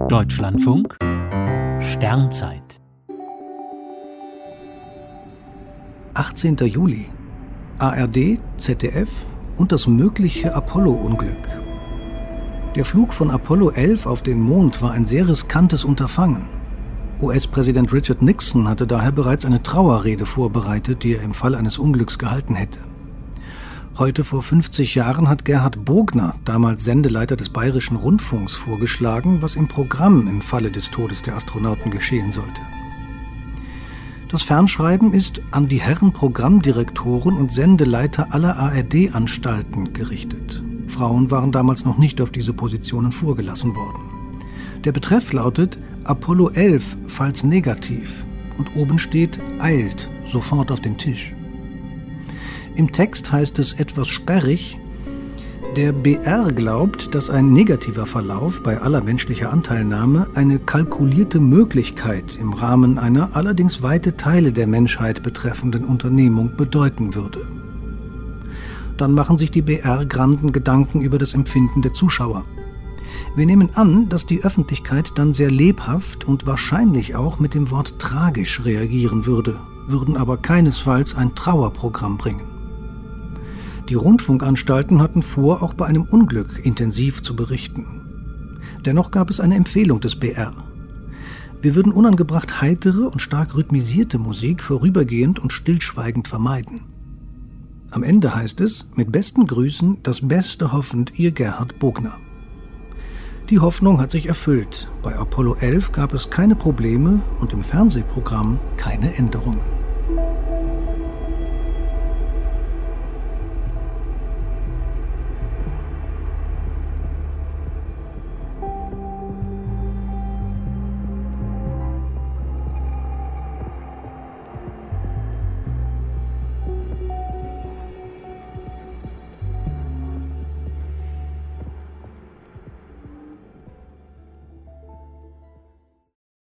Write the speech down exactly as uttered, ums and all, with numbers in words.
Deutschlandfunk Sternzeit achtzehnter Juli. A R D, Z D F und das mögliche Apollo-Unglück. Der Flug von Apollo elf auf den Mond war ein sehr riskantes Unterfangen. U S-Präsident Richard Nixon hatte daher bereits eine Trauerrede vorbereitet, die er im Fall eines Unglücks gehalten hätte. Heute vor fünfzig Jahren hat Gerhard Bogner, damals Sendeleiter des Bayerischen Rundfunks, vorgeschlagen, was im Programm im Falle des Todes der Astronauten geschehen sollte. Das Fernschreiben ist an die Herren Programmdirektoren und Sendeleiter aller A R D-Anstalten gerichtet. Frauen waren damals noch nicht auf diese Positionen vorgelassen worden. Der Betreff lautet Apollo elf, falls negativ, und oben steht eilt, sofort auf den Tisch. Im Text heißt es etwas sperrig: Der B R glaubt, dass ein negativer Verlauf bei aller menschlicher Anteilnahme eine kalkulierte Möglichkeit im Rahmen einer allerdings weite Teile der Menschheit betreffenden Unternehmung bedeuten würde. Dann machen sich die B R-Granden Gedanken über das Empfinden der Zuschauer. Wir nehmen an, dass die Öffentlichkeit dann sehr lebhaft und wahrscheinlich auch mit dem Wort tragisch reagieren würde, würden aber keinesfalls ein Trauerprogramm bringen. Die Rundfunkanstalten hatten vor, auch bei einem Unglück intensiv zu berichten. Dennoch gab es eine Empfehlung des B R. Wir würden unangebracht heitere und stark rhythmisierte Musik vorübergehend und stillschweigend vermeiden. Am Ende heißt es: Mit besten Grüßen, das Beste hoffend, Ihr Gerhard Bogner. Die Hoffnung hat sich erfüllt. Bei Apollo elf gab es keine Probleme und im Fernsehprogramm keine Änderungen.